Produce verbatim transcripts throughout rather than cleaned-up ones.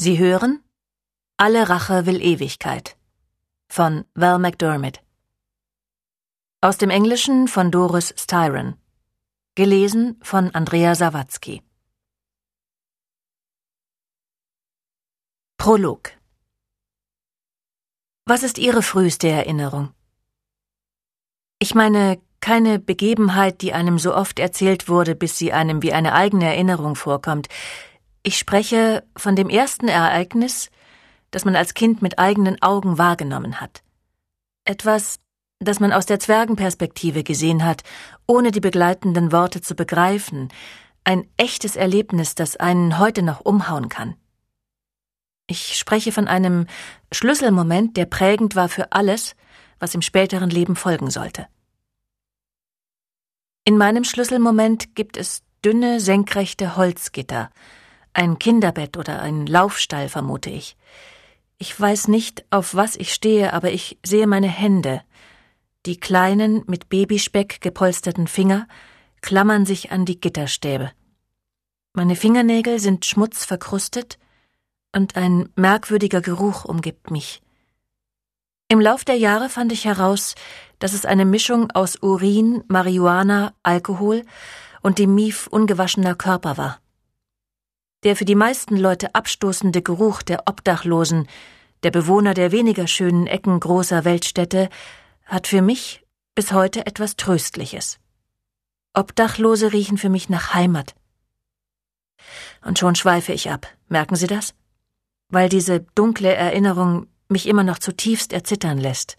Sie hören Alle Rache will Ewigkeit von Val McDermid. Aus dem Englischen von Doris Styron. Gelesen von Andrea Sawatzki. Prolog. Was ist Ihre früheste Erinnerung? Ich meine, keine Begebenheit, die einem so oft erzählt wurde, bis sie einem wie eine eigene Erinnerung vorkommt. Ich spreche von dem ersten Ereignis, das man als Kind mit eigenen Augen wahrgenommen hat. Etwas, das man aus der Zwergenperspektive gesehen hat, ohne die begleitenden Worte zu begreifen. Ein echtes Erlebnis, das einen heute noch umhauen kann. Ich spreche von einem Schlüsselmoment, der prägend war für alles, was im späteren Leben folgen sollte. In meinem Schlüsselmoment gibt es dünne, senkrechte Holzgitter, ein Kinderbett oder ein Laufstall, vermute ich. Ich weiß nicht, auf was ich stehe, aber ich sehe meine Hände. Die kleinen, mit Babyspeck gepolsterten Finger klammern sich an die Gitterstäbe. Meine Fingernägel sind schmutzverkrustet und ein merkwürdiger Geruch umgibt mich. Im Lauf der Jahre fand ich heraus, dass es eine Mischung aus Urin, Marihuana, Alkohol und dem Mief ungewaschener Körper war. Der für die meisten Leute abstoßende Geruch der Obdachlosen, der Bewohner der weniger schönen Ecken großer Weltstädte, hat für mich bis heute etwas Tröstliches. Obdachlose riechen für mich nach Heimat. Und schon schweife ich ab, merken Sie das? Weil diese dunkle Erinnerung mich immer noch zutiefst erzittern lässt.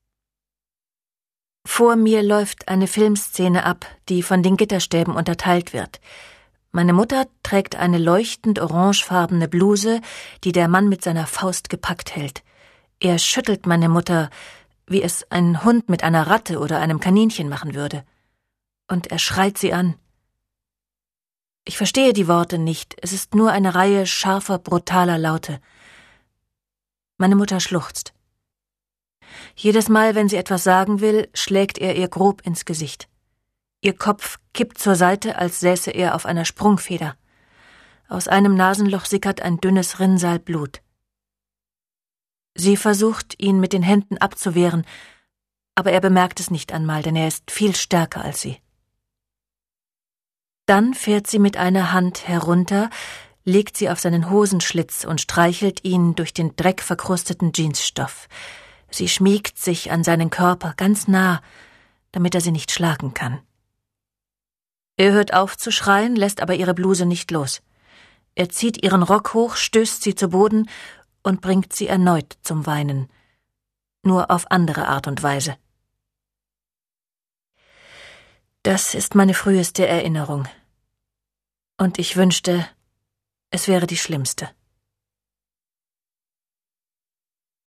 Vor mir läuft eine Filmszene ab, die von den Gitterstäben unterteilt wird. Meine Mutter trägt eine leuchtend orangefarbene Bluse, die der Mann mit seiner Faust gepackt hält. Er schüttelt meine Mutter, wie es ein Hund mit einer Ratte oder einem Kaninchen machen würde. Und er schreit sie an. Ich verstehe die Worte nicht, es ist nur eine Reihe scharfer, brutaler Laute. Meine Mutter schluchzt. Jedes Mal, wenn sie etwas sagen will, schlägt er ihr grob ins Gesicht. Ihr Kopf kippt zur Seite, als säße er auf einer Sprungfeder. Aus einem Nasenloch sickert ein dünnes Rinnsal Blut. Sie versucht, ihn mit den Händen abzuwehren, aber er bemerkt es nicht einmal, denn er ist viel stärker als sie. Dann fährt sie mit einer Hand herunter, legt sie auf seinen Hosenschlitz und streichelt ihn durch den dreckverkrusteten Jeansstoff. Sie schmiegt sich an seinen Körper ganz nah, damit er sie nicht schlagen kann. Er hört auf zu schreien, lässt aber ihre Bluse nicht los. Er zieht ihren Rock hoch, stößt sie zu Boden und bringt sie erneut zum Weinen. Nur auf andere Art und Weise. Das ist meine früheste Erinnerung. Und ich wünschte, es wäre die schlimmste.